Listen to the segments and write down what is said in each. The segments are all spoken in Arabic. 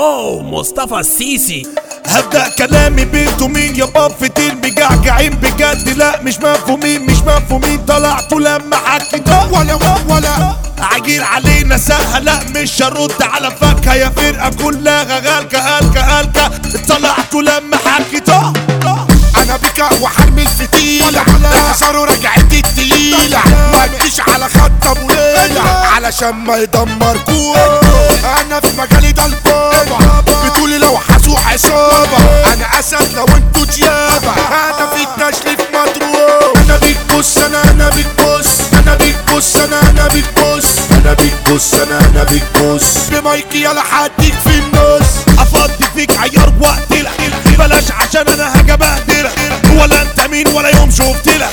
يو مصطفى السيسي. هبدأ كلامي بنتو مين يا بفتين مجعجعين بجد، لا مش مفهومين طلعتوا لما حكيت ولا عجير علينا سهل، لا مش هرد على فكها يا فرقة كلها هلكة طلعتوا لما حكيت. انا بك وحرمي الفتيلة احذروا رجعتي التقيلة، ما تجيش على خط ابو ليلة علشان ما يدمركوش. انا في مجالي ده البابا، بتقولي لو حاسوا عصابة، انا اسد لو انتوا ديابة. انا في التشريف مضروب، انا بيك بص انا بيك بص انا بيك بص انا بيك بص انا بيك بص انا بيك بص بمايكي يلا حديك في النص. افضي فيك عيار وقتلك بلاش عشان انا هاجي بهدلك، ولا انت مين ولا يوم شفتلك.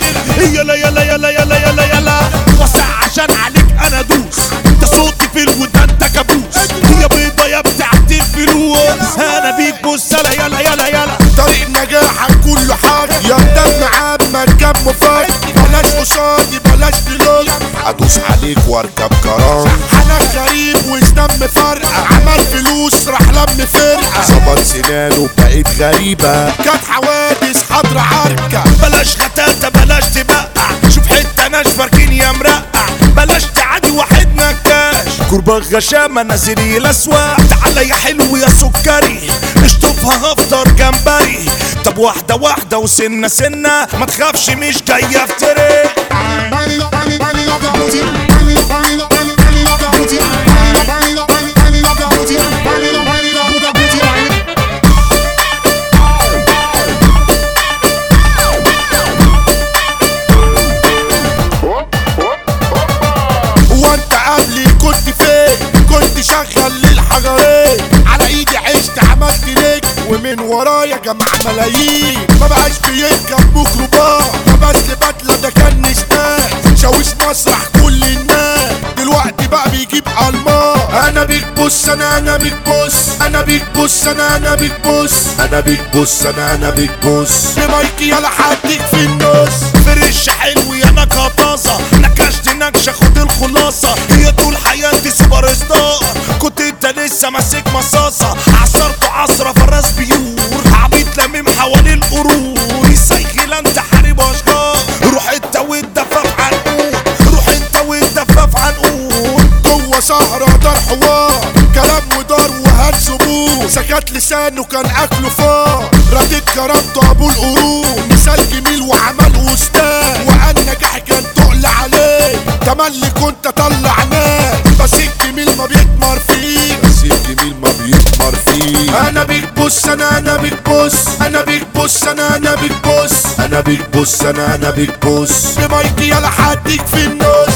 يلا وسع عشان عليك انا دوس، انت صوتي في الودان انت كابوس، هي بيضة يا بتاعت الفلوس. انا بيك بص يلا طريق نجاحك كله حاجة يا دم عمك جاب مفاجأ، بلاش قصادي بلاش دلوج، ادوس عليك واركب كرام. حنك غريب وسنم فرقة، عمل فلوس راح لم فرقة، ظبط سنانه بقيت غريبة، كانت حوادث حضر عركة. بلاش غتاتة بلاش تبقع، شوف حتة ناشفة اركين يا مرقع، بلاش تعادي واحد نكاش كرباغ غشامة نازلي الاسواق. تعالى يا حلو يا سكري اشطفها هفطر جمبري، طب واحدة وسنة ما تخافش مش جاية افتري. وانت قبلي كنت فين؟ كنت شغل للحجرين، على ايدي عشت عملت ليك ومن ورايا جمع ملايين. ما بقاش بيركب ميكروباص، لبس لي بدله ده كان نسناس، شاويش مسرح كل الناس، دلوقتي بقى بيجيب الماس. انا بيك بص انا بيك بص انا بيك بص انا بيك بص انا بيك بص انا بيك بص بمايكي يلا حديك في النص. فرش حلو يا نكهة طازة، نكشت نكشة خد الخلاصة، هي طول حياتي سوبر ستار، كنت انت لسه ماسك مصاصة، عصرته عصرة فراس بيور، عبيط لميم حوالي القرون، السيخي لا انت حارب اشجار، روح انت والدفاف عنقود، روح انت والدفاف عنقود. جوه سهرة دار حوار، كلام ودار وهلس بوس، سكت لسانه كان اكله فار، رديت كرامته ابو القرون، مثال جميل وعمل استاذ، وقال نجاح كان تقل عليه، تملي كنت اطلع ناس، بس الجميل ما بيتمر فيه، انا بيك بص انا بيك بص انا بيك بص انا بيك بص انا بيك بص انا بيك بص بمايكي يلا حديك في النص.